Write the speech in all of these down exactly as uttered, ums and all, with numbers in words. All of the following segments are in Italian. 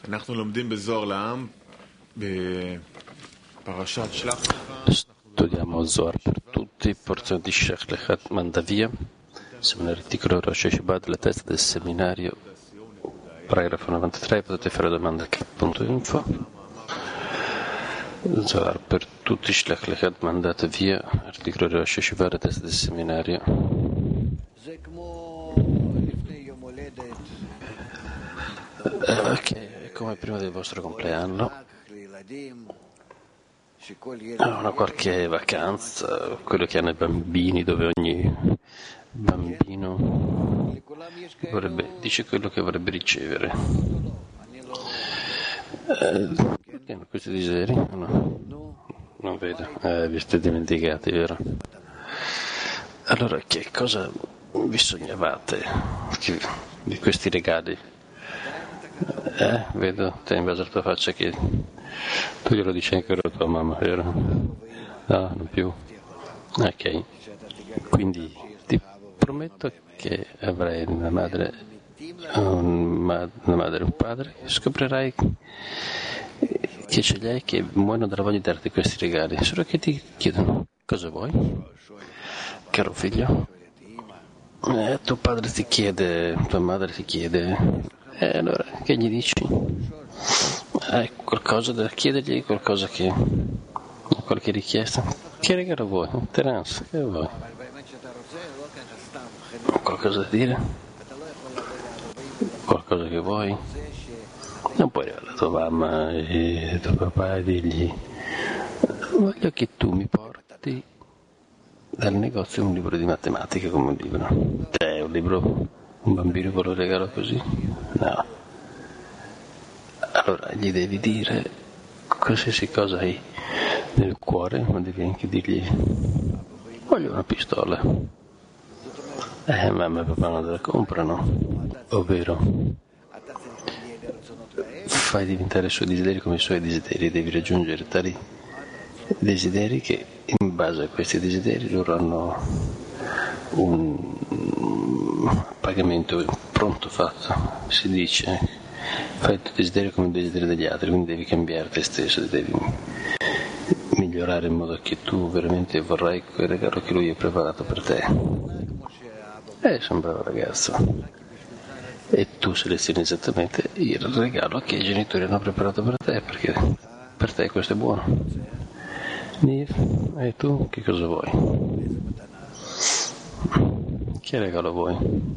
אנחנו לומדים בזוהר לעם בפרשת שלח לך. Studiamo Zohar per tutti, porzione di Shech Lechat manda via. Siamo nell'articolo Rosh Hashanah, la testa del seminario, paragrafo novantatré. Potete fare domande a cat.info. Zohar per tutti, Shech Lechat mandate via. Articolo Rosh Hashanah, la testa del seminario. Ok, è come prima del vostro compleanno. Una qualche vacanza, quello che hanno i bambini, dove ogni bambino vorrebbe, dice quello che vorrebbe ricevere. Eh, perché hanno questi desideri? No, non vedo, eh, vi siete dimenticati, vero? Allora, che cosa vi sognavate di questi regali? Eh, vedo, te in base alla tua faccia che tu glielo dici anche a tua mamma, vero? No, non più. Ok, quindi ti prometto che avrai una madre, un ma- una madre e un padre, e scoprirai che ce li hai che muoiono dalla voglia di darti questi regali, solo che ti chiedono cosa vuoi, caro figlio. Eh, tuo padre ti chiede, tua madre ti chiede. E eh, allora, che gli dici? Hai qualcosa da chiedergli, qualcosa che... qualche richiesta? Che regalo vuoi? Terence, che vuoi? Qualcosa da dire? Qualcosa che vuoi? Non puoi arrivare alla tua mamma e tuo papà e dirgli: voglio che tu mi porti dal negozio un libro di matematica, come un libro. Te, un libro... un bambino con lo regalo così? No. Allora gli devi dire qualsiasi cosa hai nel cuore, ma devi anche dirgli: voglio una pistola. Eh, mamma e papà non te la comprano. Ovvero, fai diventare i suoi desideri come i suoi desideri, devi raggiungere tali desideri che in base a questi desideri loro hanno un pagamento pronto fatto. Si dice: fai il tuo desiderio come il desiderio degli altri, quindi devi cambiare te stesso, devi migliorare in modo che tu veramente vorrai quel regalo che lui ha preparato per te. Eh, sei un bravo ragazzo e tu selezioni esattamente il regalo che i genitori hanno preparato per te, perché per te questo è buono. Niv, e tu che cosa vuoi? Che regalo vuoi?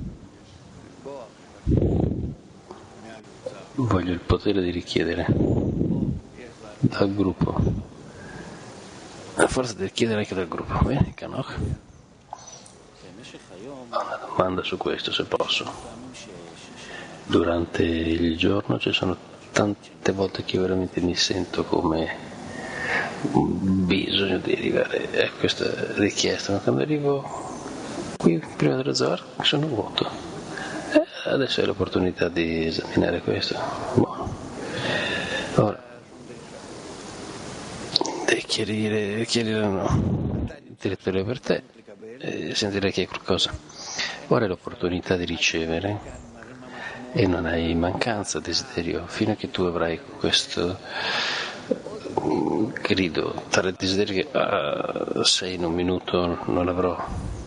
Voglio il potere di richiedere dal gruppo. Forse devi chiedere anche dal gruppo. Bene, Kanok? Una domanda su questo, se posso. Durante il giorno ci sono tante volte che io veramente mi sento come bisogno di arrivare a questa richiesta, ma quando arrivo qui prima dello Zohar sono vuoto. Eh, adesso è l'opportunità di esaminare questo. Buono. Ora devi chiarire, chiarire no, il direttore per te e sentire che è qualcosa. Ora è l'opportunità di ricevere e non hai mancanza di desiderio fino a che tu avrai questo grido, tale desiderio che ah, se in un minuto non avrò,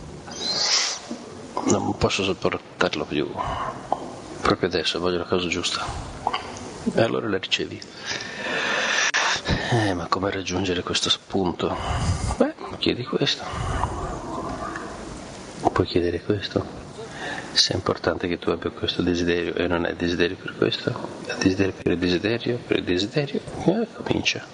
non posso sopportarlo più, proprio adesso voglio la cosa giusta, e allora la ricevi. Eh, ma come raggiungere questo spunto? Beh, chiedi questo, puoi chiedere questo. Se è importante che tu abbia questo desiderio e non hai desiderio per questo, hai desiderio per il desiderio, per il desiderio, eh, comincia.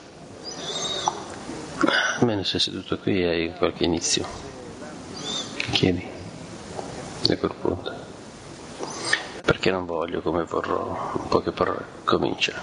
Almeno sei seduto qui e hai qualche inizio. Chiedi. A quel punto. Perché non voglio come vorrò, in poche parole, comincia.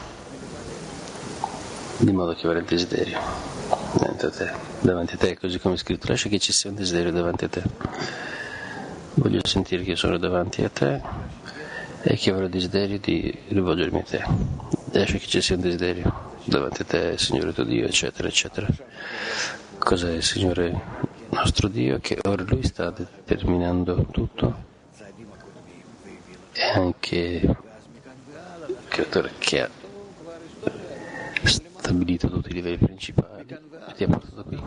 Di modo che avrai il desiderio davanti a te, davanti a te, così come è scritto. Lascia che ci sia un desiderio davanti a te. Voglio sentire che sono davanti a te e che avrò il desiderio di rivolgermi a te. Lascia che ci sia un desiderio davanti a te, Signore tuo Dio, eccetera, eccetera. Cos'è il Signore nostro Dio? Che ora Lui sta determinando tutto. E anche il creatore che ha stabilito tutti i livelli principali e ti ha portato qui.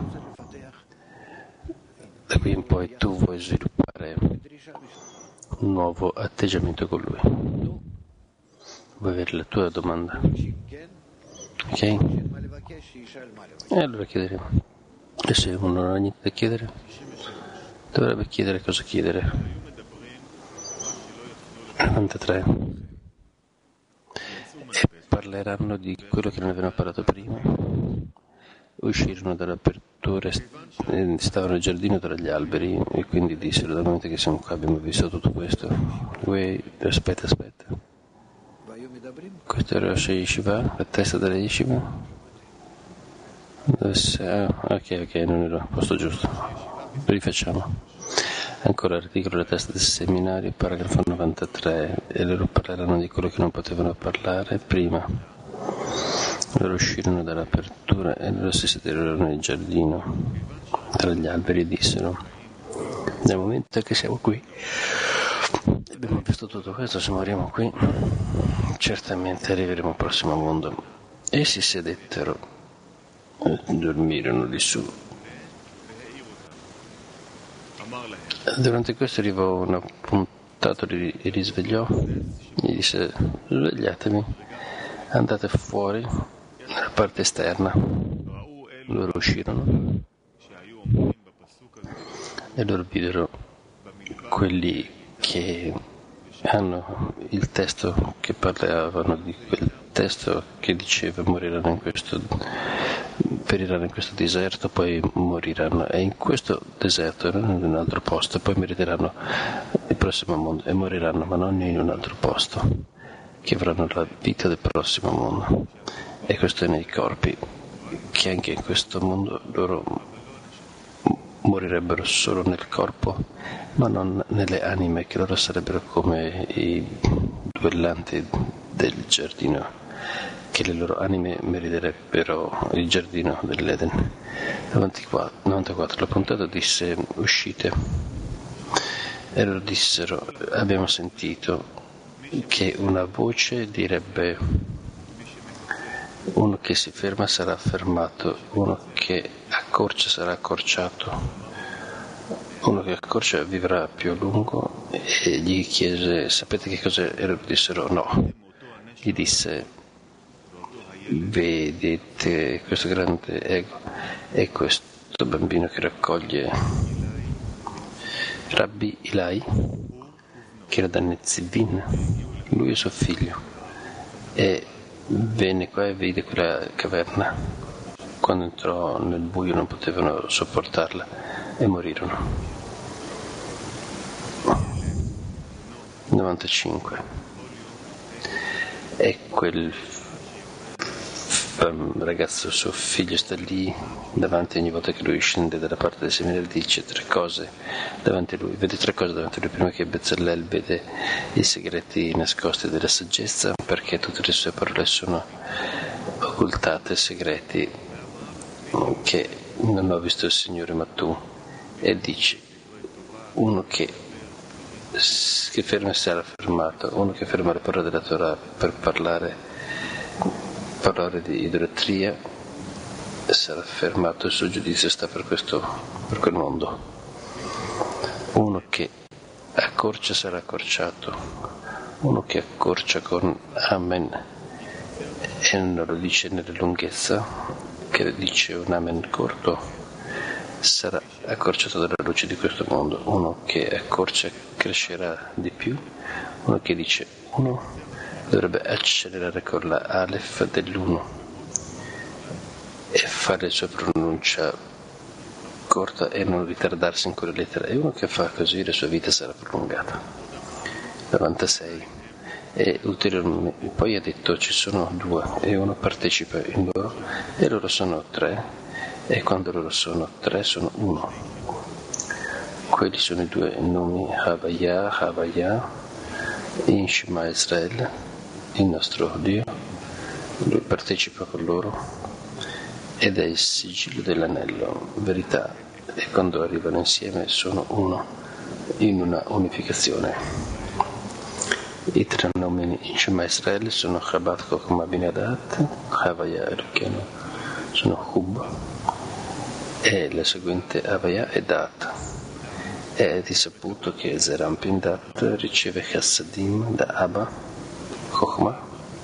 Da qui in poi tu vuoi sviluppare un nuovo atteggiamento con lui. Vuoi avere la tua domanda? Ok? E allora chiederemo. E se uno non ha niente da chiedere, dovrebbe chiedere cosa chiedere. novantatré. E parleranno di quello che non avevano parlato prima. Uscirono dall'apertura, stavano nel giardino tra gli alberi e quindi dissero: dal momento che siamo qua abbiamo visto tutto questo. Wait, aspetta, aspetta. Questo era Rosh Yeshiva, la testa della Yeshiva? Ah, ok, ok, non era il posto giusto. Rifacciamo. Ancora l'articolo della testa del seminario, paragrafo novantatré, e loro parleranno di quello che non potevano parlare prima. Loro uscirono dall'apertura e loro si sederero nel giardino tra gli alberi e dissero: nel momento che siamo qui abbiamo visto tutto questo, se moriamo qui certamente arriveremo al prossimo mondo. E si sedettero e dormirono di su. Durante questo arrivò un appuntato e li risvegliò, gli disse: svegliatevi, andate fuori nella parte esterna. Loro uscirono e loro videro quelli che hanno il testo, che parlavano di quel testo che diceva: moriranno in questo, periranno in questo deserto, poi moriranno, e in questo deserto, non in un altro posto, poi meriteranno il prossimo mondo e moriranno, ma non in un altro posto, che avranno la vita del prossimo mondo. E questo è nei corpi, che anche in questo mondo loro morirebbero solo nel corpo, ma non nelle anime, che loro sarebbero come i duellanti del giardino, che le loro anime meriterebbero il giardino dell'Eden. novantaquattro. La puntata disse: uscite. E loro dissero: abbiamo sentito che una voce direbbe: uno che si ferma sarà fermato, uno che accorcia sarà accorciato, uno che accorcia vivrà più a lungo. E gli chiese: sapete che cosa? E loro dissero: no. Gli disse: vedete questo grande ego e questo bambino che raccoglie Rabbi Ilai, che era da Netzivin, lui e suo figlio, e venne qua e vide quella caverna. Quando entrò nel buio non potevano sopportarla e morirono. novantacinque. E quel ragazzo, suo figlio, sta lì davanti ogni volta che lui scende dalla parte del seminario, dice tre cose davanti a lui, vede tre cose davanti a lui. Prima che Bezzalel vede i segreti nascosti della saggezza, perché tutte le sue parole sono occultate, segreti che non ho visto il Signore ma tu. E dice: uno che che ferma sarà fermato, uno che ferma le parole della Torah per parlare parole di idolatria sarà fermato, il suo giudizio sta per questo, per quel mondo. Uno che accorcia sarà accorciato, uno che accorcia con Amen e non lo dice nella lunghezza, che dice un Amen corto, sarà accorciato dalla luce di questo mondo. Uno che accorcia crescerà di più, uno che dice uno dovrebbe accelerare con la Aleph dell'uno e fare la sua pronuncia corta e non ritardarsi in quella lettera, e uno che fa così la sua vita sarà prolungata. novantasei. E ulteriormente poi ha detto: ci sono due e uno partecipa in loro, e loro sono tre, e quando loro sono tre sono uno. Quelli sono i due nomi Havaya, Havaya in Shema Israel, il nostro Dio. Lui partecipa con loro ed è il sigillo dell'anello, verità, e quando arrivano insieme sono uno, in una unificazione. I tre nomi in Shema Israele sono Chabad, Chokhmah, Bina Dat, Havaya e Elokeinu sono Hub, e la seguente Havaya è Dat. È risaputo che Zeir Anpin Dat riceve Chassadim da Abba, Chokhmah,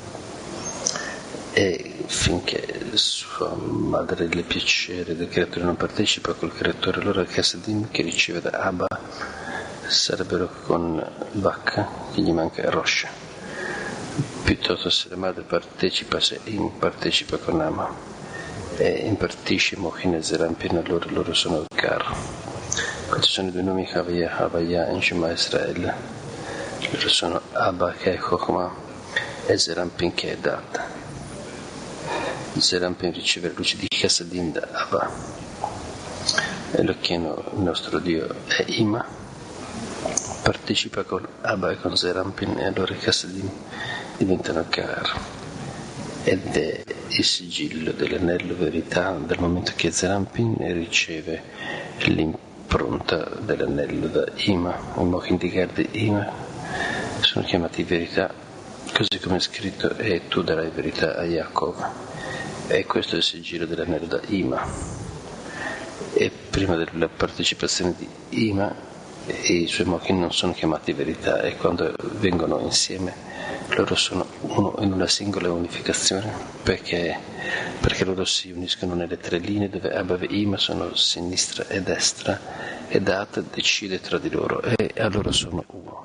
e finché sua madre le piacere del creatore non partecipa col creatore, allora il Chassadim che riceve da Abba sarebbero con Bacca, che gli manca Rosh. Piuttosto se la madre partecipa, se Im partecipa con Ama e impartisce Mochin e Zeir Anpin, allora loro sono il Kar. Questi sono i due nomi Havaya, Havaya in Shema Israele. Loro sono Abba che è Chokhmah e Zeir Anpin che è Dat. Zeir Anpin riceve la luce di Chassadim da Abba. Elokeinu, il nostro Dio, è Ima, partecipa con Abba e con Zeir Anpin, e allora i Chassadim diventano Kar. Ed è il sigillo dell'anello verità dal momento che Zeir Anpin riceve l'impronta dell'anello da Ima. I Mochin di Gad Ima sono chiamati verità, così come è scritto, e tu darai verità a Yaakov. E questo è il sigillo dell'anello da Ima. E prima della partecipazione di Ima i suoi Mochin non sono chiamati verità, e quando vengono insieme loro sono uno in una singola unificazione, perché, perché loro si uniscono nelle tre linee dove Abba e Ima sono sinistra e destra, e Dat decide tra di loro, e allora sono uno,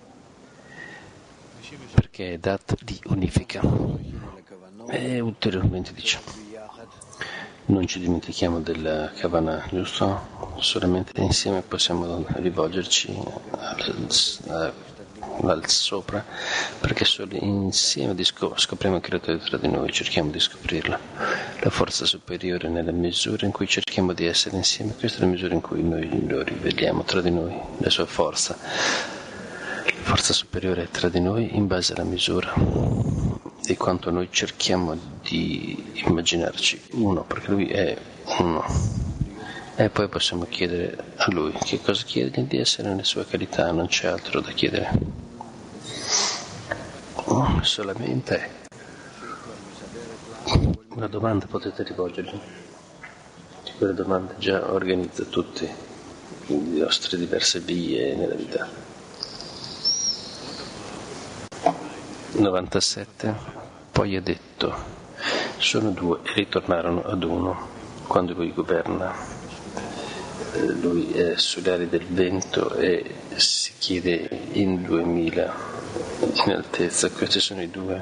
perché Dat li unifica. E ulteriormente dice: non ci dimentichiamo della Kavanah, giusto? Solamente insieme possiamo rivolgerci al, al, al sopra, perché solo insieme scopriamo il creatore tra di noi, cerchiamo di scoprirla. La forza superiore nella misura in cui cerchiamo di essere insieme, questa è la misura in cui noi lo riveliamo tra di noi, la sua forza. La forza superiore è tra di noi in base alla misura di quanto noi cerchiamo di immaginarci uno, perché lui è uno, e poi possiamo chiedere a lui che cosa chiedergli, di essere nelle sue qualità, non c'è altro da chiedere. Oh, solamente una domanda potete rivolgergli, quella domanda già organizza tutte le nostre diverse vie nella vita. novantasette. Poi è detto: sono due e ritornarono ad uno. Quando lui governa, lui è sulle ali del vento e si chiede in duemila in altezza. Questi sono i due,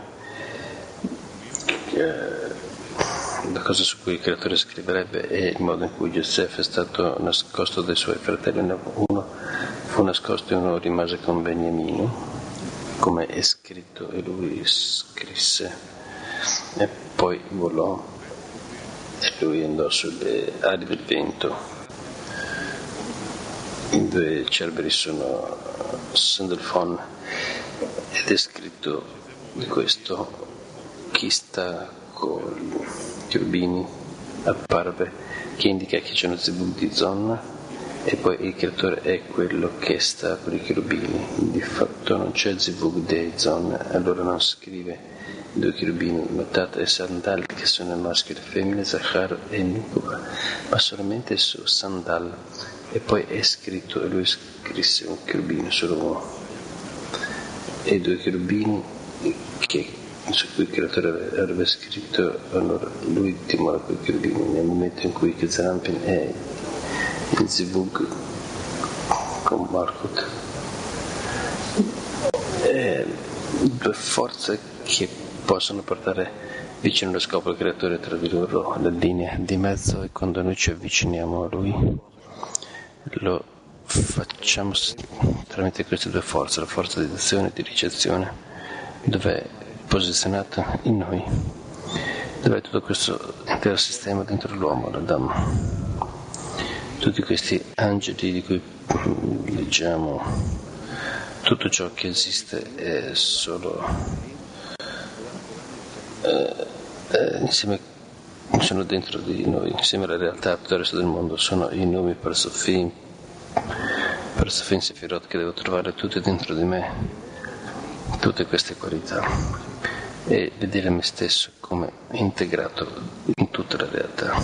eh, la cosa su cui il creatore scriverebbe è il modo in cui Giosef è stato nascosto dai suoi fratelli. Uno fu nascosto e uno rimase con Beniamino, come è scritto, e lui scrisse, e poi volò, e lui andò sulle ali del vento. I due cerberi sono Sandalphon, ed è scritto di questo: chi sta con i cherubini apparve, che indica che c'è uno zebub di zona. E poi il creatore è quello che sta con i cherubini. Di fatto non c'è Zivug dei Zon, allora non scrive i due cherubini, Matat e Sandal, che sono il maschio e la femmina, Zachar e Nicoba, ma solamente su Sandal. E poi è scritto, e lui scrisse un cherubino, solo uno. E i due cherubini che, su cui il creatore avrebbe scritto, allora lui dimora con i cherubini nel momento in cui Zeir Anpin è il Zivug con Malkut. E due forze che possono portare vicino allo scopo del creatore tra di loro, la linea di mezzo, e quando noi ci avviciniamo a lui lo facciamo tramite queste due forze, la forza di azione e di ricezione, dove è posizionata in noi, dove è tutto questo intero sistema dentro l'uomo, l'Adam. Tutti questi angeli di cui leggiamo, tutto ciò che esiste è solo eh, eh, insieme, sono dentro di noi, insieme alla realtà, tutto il resto del mondo sono i nomi per Sofim, per Sofim Sefirot, che devo trovare tutti dentro di me, tutte queste qualità e vedere me stesso come integrato in tutta la realtà.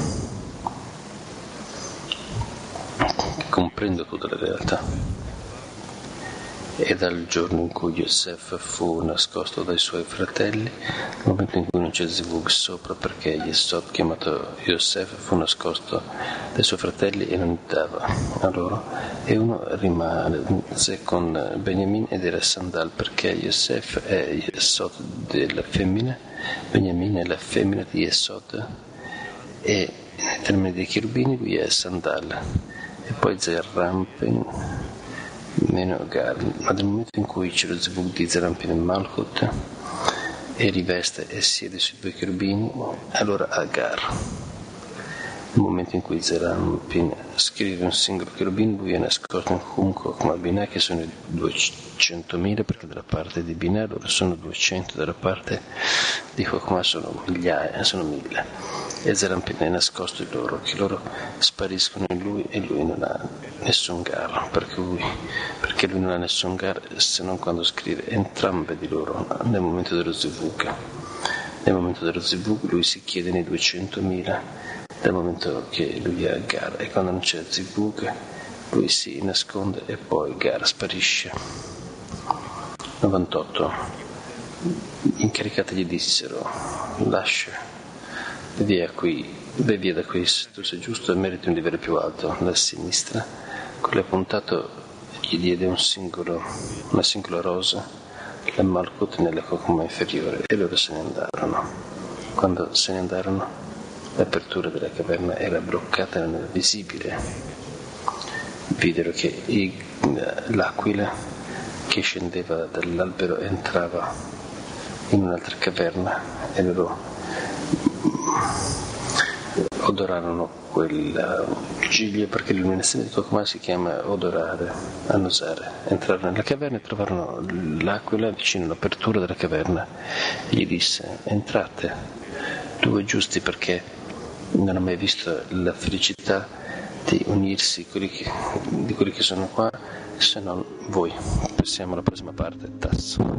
Comprendo tutta la realtà. E dal giorno in cui Yosef fu nascosto dai suoi fratelli, nel momento in cui non c'è Zivug sopra, perché Yesod, chiamato Yosef, fu nascosto dai suoi fratelli e non dava a loro, e uno rimase con Beniamin ed era Sandal, perché Yosef è Yesod della femmina, Beniamin è la femmina di Yesod, e nei termini dei cherubini lui è Sandal. E poi Zerrampen meno Gar, ma nel momento in cui c'è lo Zivug di Zerampin e Malchut e riveste e siede sui due cherubini, allora Agar. Nel momento in cui Zerampin scrive un singolo cherubino, lui è nascosto in Humko come Binah, che sono duecentomila, perché dalla parte di Binah loro sono duecento, dalla parte di Chokmah sono migliaia, sono mille. E Zerampin è nascosto in loro, che loro spariscono in lui e lui non ha nessun gar, perché lui, perché lui non ha nessun gar se non quando scrive entrambe di loro nel momento dello Zivug. Nel momento dello Zivug lui si chiede nei duecentomila, dal momento che lui ha gar, e quando non c'è Zivug lui si nasconde e poi gar sparisce. novantotto. Gli incaricati gli dissero: lascia, via qui, vai via da qui, tu sei giusto e meriti un livello più alto. La sinistra, con l'è puntato, gli diede un singolo, una singola rosa, la Malkut nella cocoma inferiore, e loro se ne andarono. Quando se ne andarono, l'apertura della caverna era bloccata e non era visibile. Videro che i, l'aquila che scendeva dall'albero entrava in un'altra caverna e loro odorarono quel giglio, perché l'illuminazione di Chokmah si chiama odorare, annusare. Entrarono nella caverna e trovarono l'aquila vicino all'apertura della caverna e gli disse: entrate, due giusti, perché non ho mai visto la felicità di unirsi quelli che, di quelli che sono qua, se non voi. Passiamo alla prossima parte. Tasso.